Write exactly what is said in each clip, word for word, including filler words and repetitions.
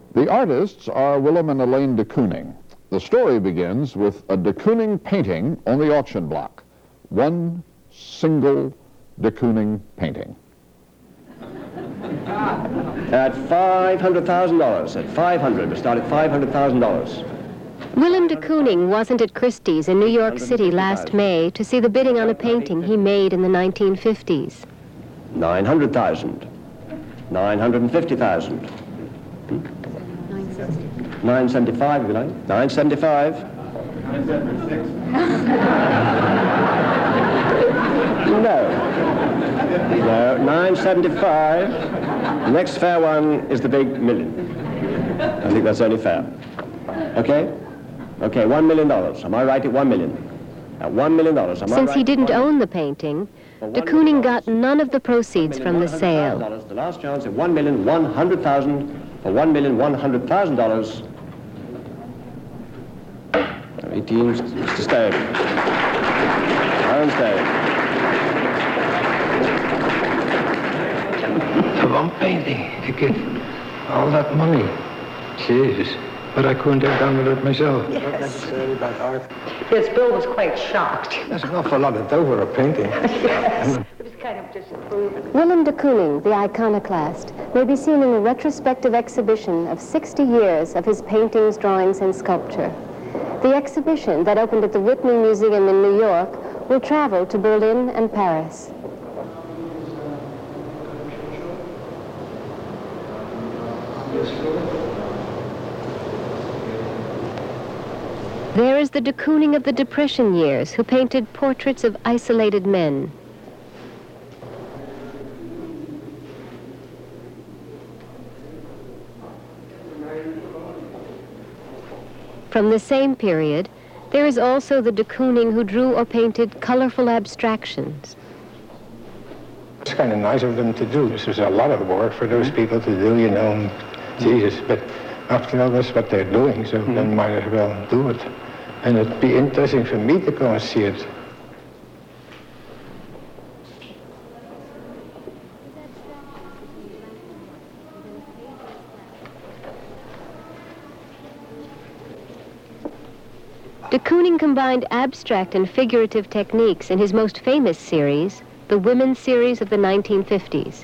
The artists are Willem and Elaine de Kooning. The story begins with a de Kooning painting on the auction block. One single de Kooning painting. At five hundred thousand dollars. At five hundred. We start at five hundred thousand dollars. Willem de Kooning wasn't at Christie's in New York City last May to see the bidding on a painting he made in the nineteen fifties. nine hundred thousand. nine hundred fifty thousand. nine seventy-five, if you like. nine seventy-five. nine seventy-six. No. No, nine seventy-five. The next fair one is the big million. I think that's only fair. Okay? Okay, one million dollars. Am I right at one million? At one million dollars. Am I Since right he didn't at own the painting, de Kooning got none of the proceeds from the sale. The last chance at one million one hundred thousand for one million one hundred thousand dollars. eighteen to stay. Aaron stay. For one painting to get all that money. Jesus. But I couldn't have done with it myself. Yes. Yes, Bill was quite shocked. There's an awful lot of dough for a painting. Yes. It was kind of disapproving. Willem de Kooning, the iconoclast, may be seen in a retrospective exhibition of sixty years of his paintings, drawings, and sculpture. The exhibition that opened at the Whitney Museum in New York will travel to Berlin and Paris. There is the de Kooning of the Depression years, who painted portraits of isolated men. From the same period, there is also the de Kooning who drew or painted colorful abstractions. It's kind of nice of them to do. This is a lot of work for those people to do, you know, Jesus. But after all, that's what they're doing, so mm-hmm. then might as well do it. And it'd be interesting for me to go and see it. De Kooning combined abstract and figurative techniques in his most famous series, the Women's Series of the nineteen fifties.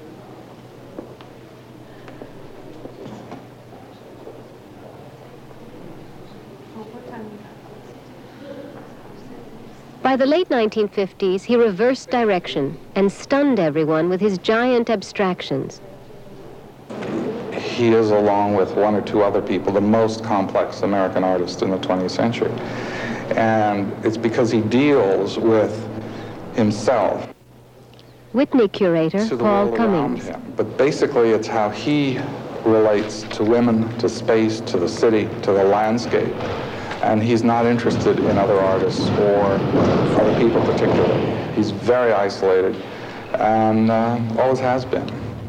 By the late nineteen fifties, he reversed direction and stunned everyone with his giant abstractions. He is, along with one or two other people, the most complex American artist in the twentieth century. And it's because he deals with himself. Whitney curator to the Paul world around Cummings. him. But basically, it's how he relates to women, to space, to the city, to the landscape. And he's not interested in other artists or other people particularly. He's very isolated and uh, always has been.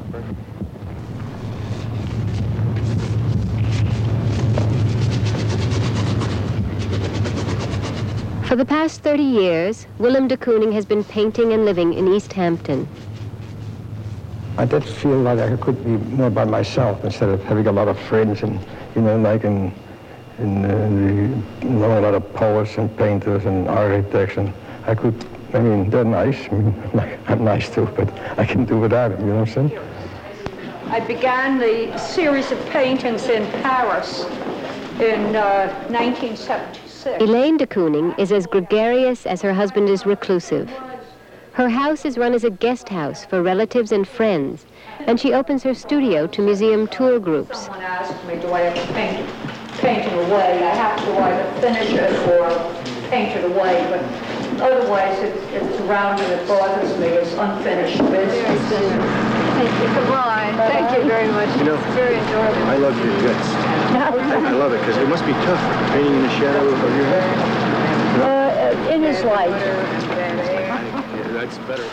For the past thirty years, Willem de Kooning has been painting and living in East Hampton. I did feel like I could be more by myself instead of having a lot of friends and, you know, like in, in uh, the, you know, a lot of poets and painters and architects. And I could, I mean, they're nice. I mean, I'm nice too, but I can do without them, you know what I'm saying? I began the series of paintings in Paris in uh, nineteen seventy-six. Elaine de Kooning is as gregarious as her husband is reclusive. Her house is run as a guest house for relatives and friends, and she opens her studio to museum tour groups. Someone asked me, do I have to paint, paint it away? I have to either finish it or paint it away, but otherwise it's, it's around and it bothers me. It's unfinished business. Thank you. Goodbye. Thank you very much. You know, it's very enjoyable. I love your guts. I love it because it must be tough painting in the shadow of your head. Uh, it is light. Yeah, that's better.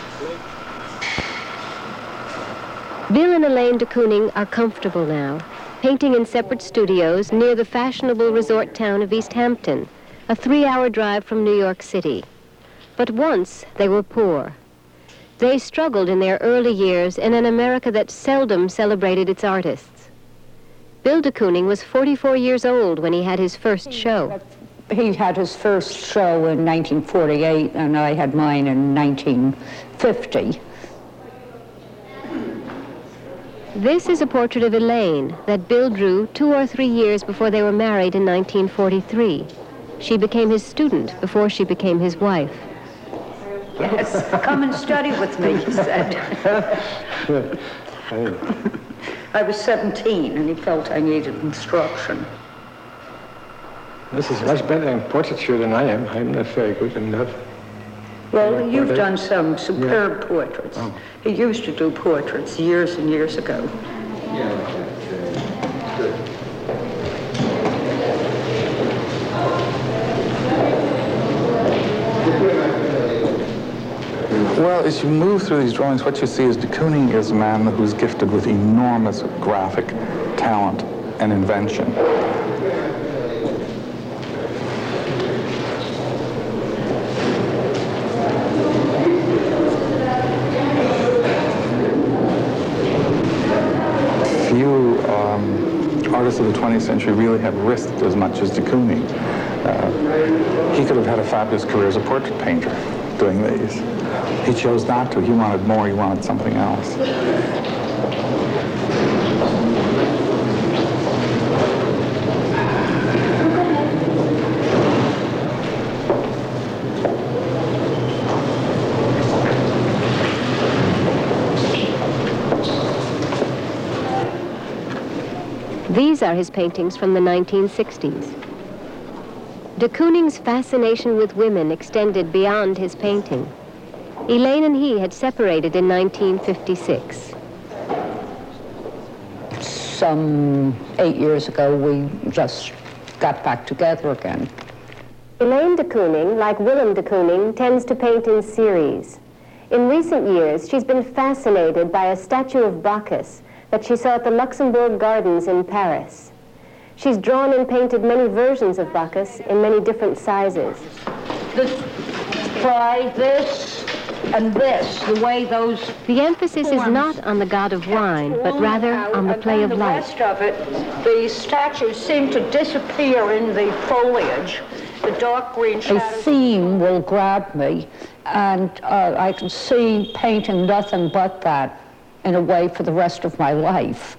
Bill and Elaine de Kooning are comfortable now, painting in separate studios near the fashionable resort town of East Hampton, a three-hour drive from New York City. But once they were poor. They struggled in their early years in an America that seldom celebrated its artists. Bill de Kooning was forty-four years old when he had his first show. He had his first show in nineteen forty-eight, and I had mine in nineteen fifty. This is a portrait of Elaine that Bill drew two or three years before they were married in nineteen forty-three. She became his student before she became his wife. Yes, come and study with me, he said. I was seventeen, and he felt I needed instruction. This is much better in portraiture than I am. I'm not very good in that. Well, you've done some superb yeah. portraits. Oh. He used to do portraits years and years ago. Well, as you move through these drawings, what you see is de Kooning is a man who's gifted with enormous graphic talent and invention. Few um, artists of the twentieth century really have risked as much as de Kooning. Uh, he could have had a fabulous career as a portrait painter doing these. He chose not to. He wanted more. He wanted something else. These are his paintings from the nineteen sixties. De Kooning's fascination with women extended beyond his painting. Elaine and he had separated in nineteen fifty-six. Some eight years ago, we just got back together again. Elaine de Kooning, like Willem de Kooning, tends to paint in series. In recent years, she's been fascinated by a statue of Bacchus that she saw at the Luxembourg Gardens in Paris. She's drawn and painted many versions of Bacchus in many different sizes. This, try this and this, the way those... The emphasis is not on the god of wine, but rather on the play of light. The rest of it, the statues seem to disappear in the foliage. The dark green shadows. A theme will grab me, and uh, I can see painting nothing but that in a way for the rest of my life.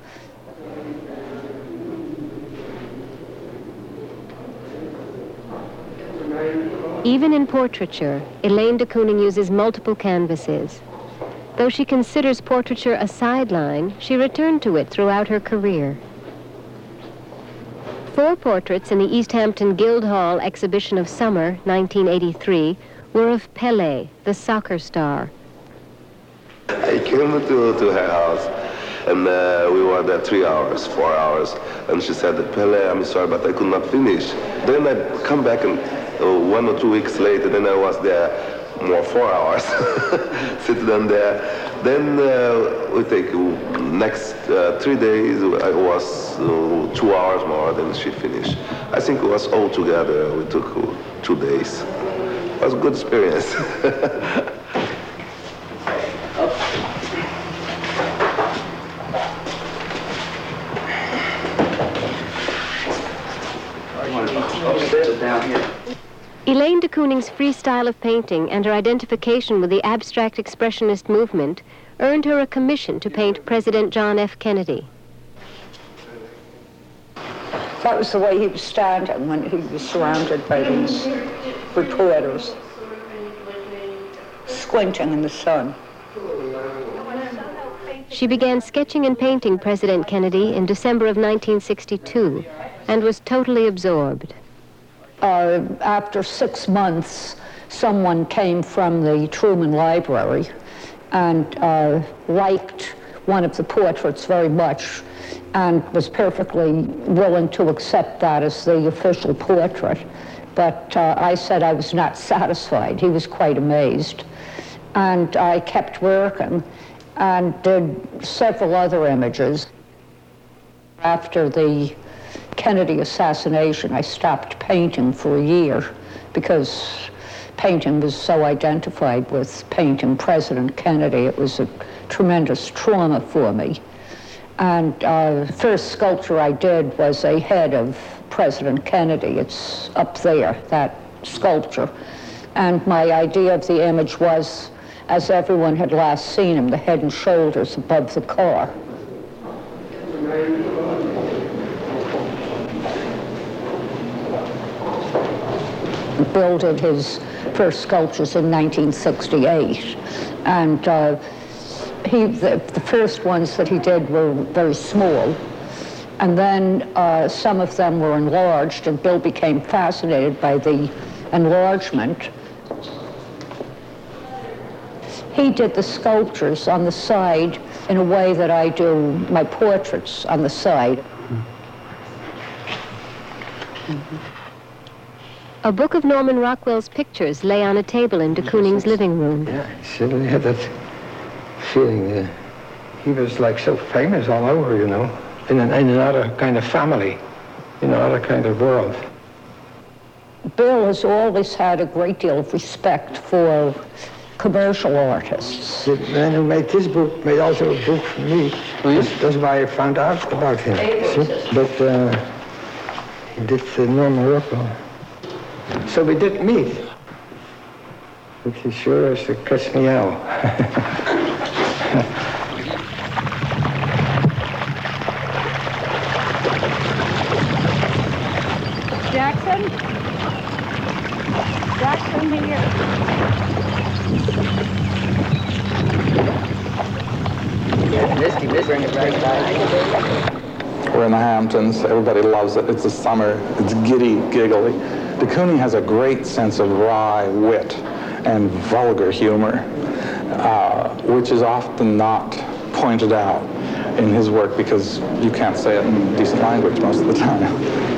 Even in portraiture, Elaine de Kooning uses multiple canvases. Though she considers portraiture a sideline, she returned to it throughout her career. Four portraits in the East Hampton Guildhall Exhibition of Summer, nineteen eighty-three, were of Pelé, the soccer star. I came to, to her house, and uh, we were there three hours, four hours, and she said, Pelé, I'm sorry, but I could not finish. Then I come back, and uh, one or two weeks later, then I was there more four hours, sit down there. Then uh, we take uh, next uh, three days, I was uh, two hours more than she finished. I think it was all together, we took uh, two days. It was a good experience. Elaine de Kooning's free style of painting and her identification with the abstract expressionist movement earned her a commission to paint President John F. Kennedy. That was the way he was standing when he was surrounded by these reporters, squinting in the sun. She began sketching and painting President Kennedy in December of nineteen sixty-two and was totally absorbed. Uh, after six months, someone came from the Truman Library and uh, liked one of the portraits very much and was perfectly willing to accept that as the official portrait. But uh, I said I was not satisfied. He was quite amazed. And I kept working and did several other images. After the Kennedy assassination, I stopped painting for a year because painting was so identified with painting President Kennedy. It was a tremendous trauma for me. And uh, the first sculpture I did was a head of President Kennedy. It's up there, that sculpture. And my idea of the image was, as everyone had last seen him, the head and shoulders above the car. Bill did his first sculptures in nineteen sixty-eight, and uh, he, the, the first ones that he did were very small, and then uh, some of them were enlarged, and Bill became fascinated by the enlargement. He did the sculptures on the side in a way that I do my portraits on the side. Mm-hmm. A book of Norman Rockwell's pictures lay on a table in de Kooning's living room. Yeah, he really had that feeling. Uh, he was like so famous all over, you know, in, an, in another kind of family, in another kind of world. Bill has always had a great deal of respect for commercial artists. The man who made this book made also a book for me. Oh, yes? That's why I found out about him. See? But uh, he did uh, Norman Rockwell. So we did meet. But he sure as to catch me out. Jackson? Jackson here. Misty, Misty, bring it right back. We're in the Hamptons. Everybody loves it. It's the summer. It's giddy, giggly. De Kooning has a great sense of wry wit and vulgar humor, uh, which is often not pointed out in his work because you can't say it in decent language most of the time.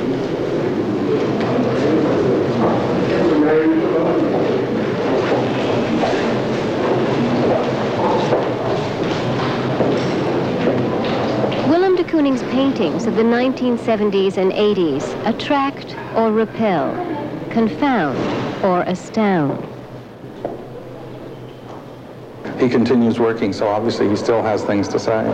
Willem de Kooning's paintings of the nineteen seventies and eighties attract or repel, confound or astound. He continues working, so obviously he still has things to say.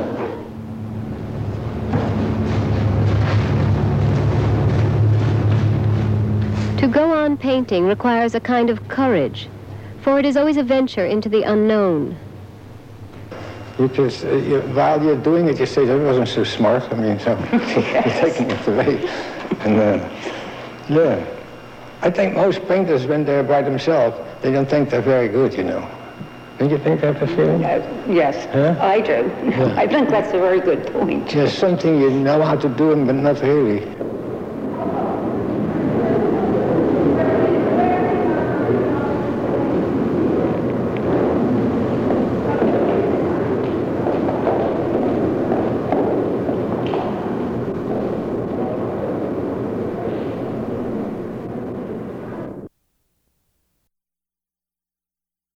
To go on painting requires a kind of courage, for it is always a venture into the unknown. You just, uh, you, while you're doing it, you say, that wasn't so smart. I mean, so yes. You're taking it away. And, uh, yeah. I think most painters, when they're by themselves, they don't think they're very good, you know. Don't you think that's a feeling? Uh, yes, huh? I do. Yeah. I think that's a very good point. There's something you know how to do, but not really.